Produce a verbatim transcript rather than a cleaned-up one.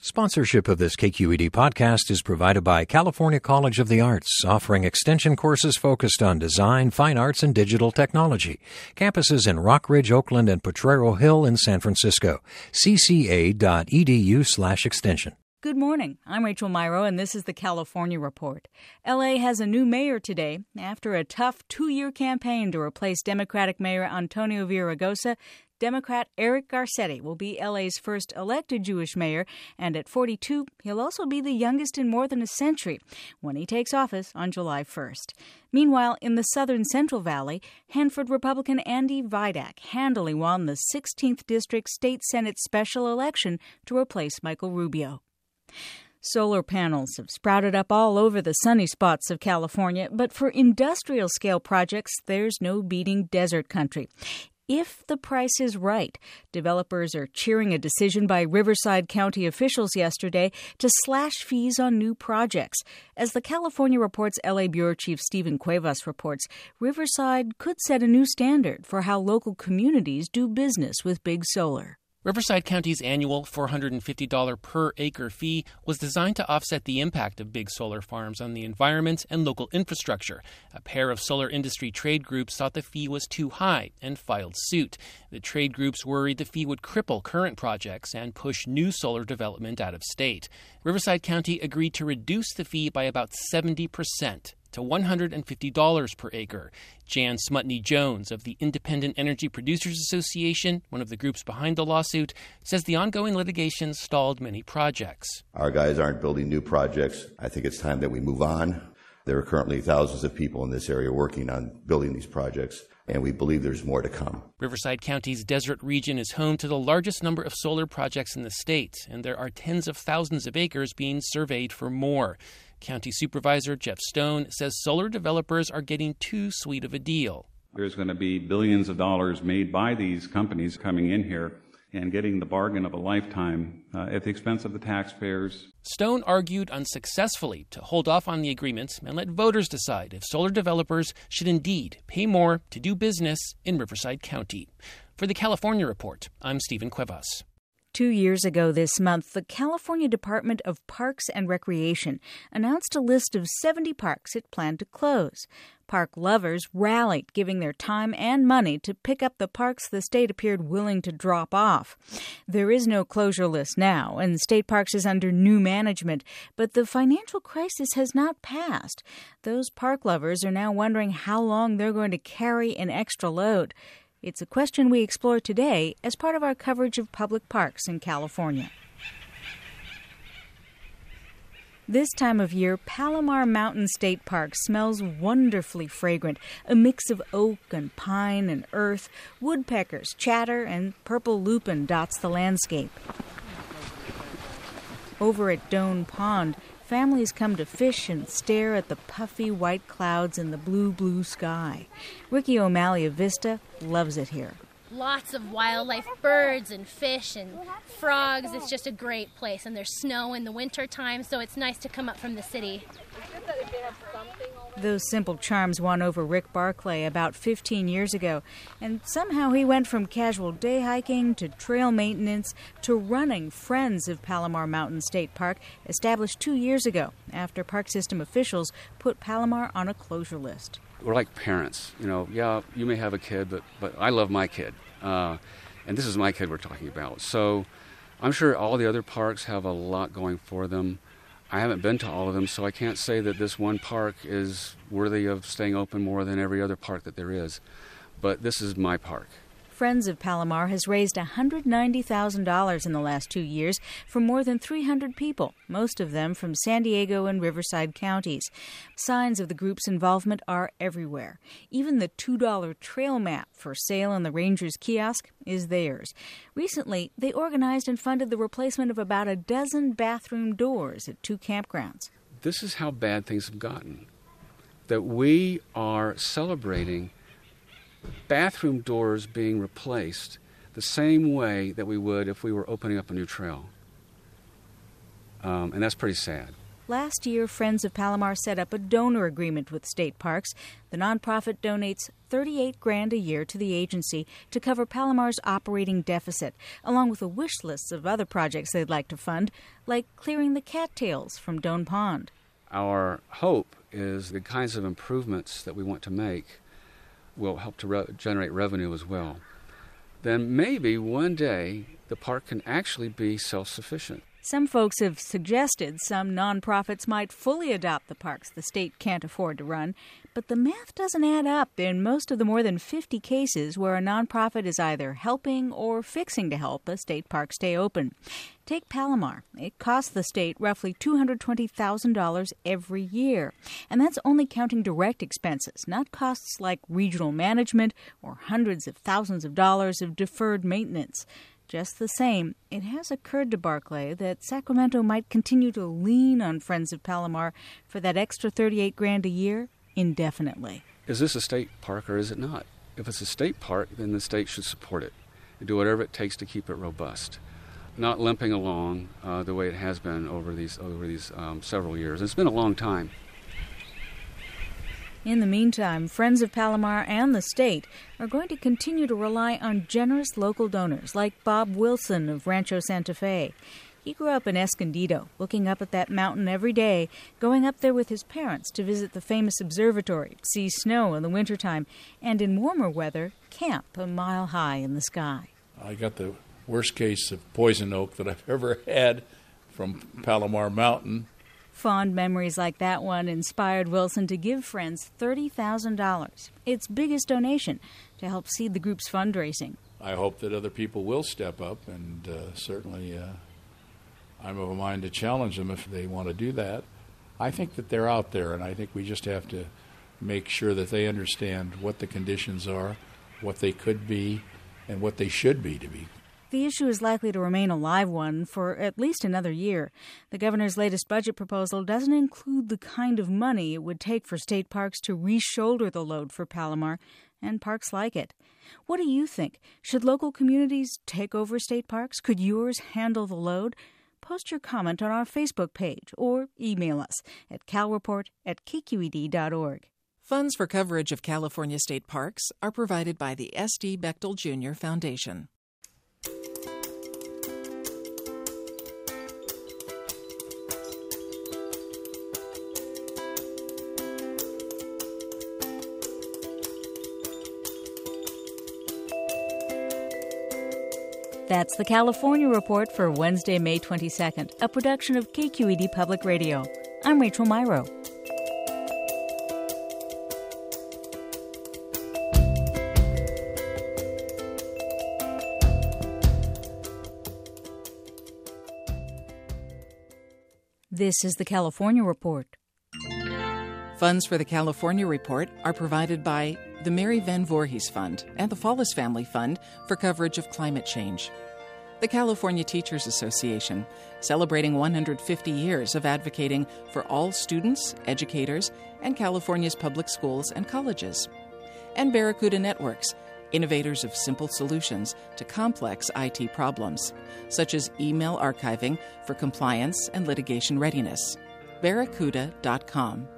Sponsorship of this K Q E D podcast is provided by California College of the Arts, offering extension courses focused on design, fine arts, and digital technology. Campuses in Rockridge, Oakland, and Potrero Hill in San Francisco. c c a dot e d u slash extension. Good morning. I'm Rachel Myro, and this is the California Report. L A has a new mayor today. After a tough two-year campaign to replace Democratic Mayor Antonio Villaraigosa, Democrat Eric Garcetti will be L A's first elected Jewish mayor, and at forty-two, he'll also be the youngest in more than a century when he takes office on July first. Meanwhile, in the southern Central Valley, Hanford Republican Andy Vidak handily won the sixteenth District State Senate special election to replace Michael Rubio. Solar panels have sprouted up all over the sunny spots of California, but for industrial-scale projects, there's no beating desert country. If the price is right, developers are cheering a decision by Riverside County officials yesterday to slash fees on new projects. As the California Report's L A Bureau Chief Stephen Cuevas reports, Riverside could set a new standard for how local communities do business with big solar. Riverside County's annual four hundred fifty dollars per acre fee was designed to offset the impact of big solar farms on the environment and local infrastructure. A pair of solar industry trade groups thought the fee was too high and filed suit. The trade groups worried the fee would cripple current projects and push new solar development out of state. Riverside County agreed to reduce the fee by about seventy percent. To one hundred fifty dollars per acre. Jan Smutney-Jones of the Independent Energy Producers Association, one of the groups behind the lawsuit, says the ongoing litigation stalled many projects. Our guys aren't building new projects. I think it's time that we move on. There are currently thousands of people in this area working on building these projects, and we believe there's more to come. Riverside County's desert region is home to the largest number of solar projects in the state, and there are tens of thousands of acres being surveyed for more. County Supervisor Jeff Stone says solar developers are getting too sweet of a deal. There's going to be billions of dollars made by these companies coming in here and getting the bargain of a lifetime uh, at the expense of the taxpayers. Stone argued unsuccessfully to hold off on the agreement and let voters decide if solar developers should indeed pay more to do business in Riverside County. For the California Report, I'm Stephen Cuevas. Two years ago this month, the California Department of Parks and Recreation announced a list of seventy parks it planned to close. Park lovers rallied, giving their time and money to pick up the parks the state appeared willing to drop off. There is no closure list now, and State Parks is under new management, but the financial crisis has not passed. Those park lovers are now wondering how long they're going to carry an extra load. It's a question we explore today as part of our coverage of public parks in California. This time of year, Palomar Mountain State Park smells wonderfully fragrant, a mix of oak and pine and earth. Woodpeckers chatter and purple lupin dots the landscape. Over at Doan Pond, families come to fish and stare at the puffy white clouds in the blue, blue sky. Ricky O'Malley of Vista loves it here. Lots of wildlife, birds and fish and frogs. It's just a great place, and there's snow in the winter time, so it's nice to come up from the city. Those simple charms won over Rick Barclay about fifteen years ago, and somehow he went from casual day hiking to trail maintenance to running Friends of Palomar Mountain State Park, established two years ago after park system officials put Palomar on a closure list. We're like parents. You know, yeah, you may have a kid, but, but I love my kid, uh, and this is my kid we're talking about. So I'm sure all the other parks have a lot going for them. I haven't been to all of them, so I can't say that this one park is worthy of staying open more than every other park that there is. But this is my park. Friends of Palomar has raised one hundred ninety thousand dollars in the last two years for more than three hundred people, most of them from San Diego and Riverside counties. Signs of the group's involvement are everywhere. Even the two dollar trail map for sale in the Rangers kiosk is theirs. Recently, they organized and funded the replacement of about a dozen bathroom doors at two campgrounds. This is how bad things have gotten, that we are celebrating bathroom doors being replaced the same way that we would if we were opening up a new trail. Um, and that's pretty sad. Last year, Friends of Palomar set up a donor agreement with state parks. The nonprofit donates thirty-eight grand a year to the agency to cover Palomar's operating deficit, along with a wish list of other projects they'd like to fund, like clearing the cattails from Doan Pond. Our hope is the kinds of improvements that we want to make will help to re- generate revenue as well. Then maybe one day the park can actually be self-sufficient. Some folks have suggested some nonprofits might fully adopt the parks the state can't afford to run, but the math doesn't add up in most of the more than fifty cases where a nonprofit is either helping or fixing to help a state park stay open. Take Palomar. It costs the state roughly two hundred twenty thousand dollars every year, and that's only counting direct expenses, not costs like regional management or hundreds of thousands of dollars of deferred maintenance. Just the same, it has occurred to Barclay that Sacramento might continue to lean on Friends of Palomar for that extra thirty-eight grand a year indefinitely. Is this a state park or is it not? If it's a state park, then the state should support it and do whatever it takes to keep it robust, not limping along uh, the way it has been over these over these um, several years. It's been a long time. In the meantime, Friends of Palomar and the state are going to continue to rely on generous local donors like Bob Wilson of Rancho Santa Fe. He grew up in Escondido, looking up at that mountain every day, going up there with his parents to visit the famous observatory, see snow in the wintertime, and in warmer weather, camp a mile high in the sky. I got the worst case of poison oak that I've ever had from Palomar Mountain. Fond memories like that one inspired Wilson to give Friends thirty thousand dollars, its biggest donation, to help seed the group's fundraising. I hope that other people will step up, and uh, certainly uh, I'm of a mind to challenge them if they want to do that. I think that they're out there, and I think we just have to make sure that they understand what the conditions are, what they could be, and what they should be to be. The issue is likely to remain a live one for at least another year. The governor's latest budget proposal doesn't include the kind of money it would take for state parks to re-shoulder the load for Palomar and parks like it. What do you think? Should local communities take over state parks? Could yours handle the load? Post your comment on our Facebook page or email us at calreport at k q e d dot org. Funds for coverage of California state parks are provided by the S D Bechtel Junior Foundation. That's the California Report for Wednesday, May twenty-second, a production of K Q E D Public Radio. I'm Rachel Myrow. This is the California Report. Funds for the California Report are provided by the Mary Van Voorhees Fund and the Follis Family Fund for coverage of climate change. The California Teachers Association, celebrating one hundred fifty years of advocating for all students, educators, and California's public schools and colleges. And Barracuda Networks, innovators of simple solutions to complex I T problems, such as email archiving for compliance and litigation readiness. barracuda dot com.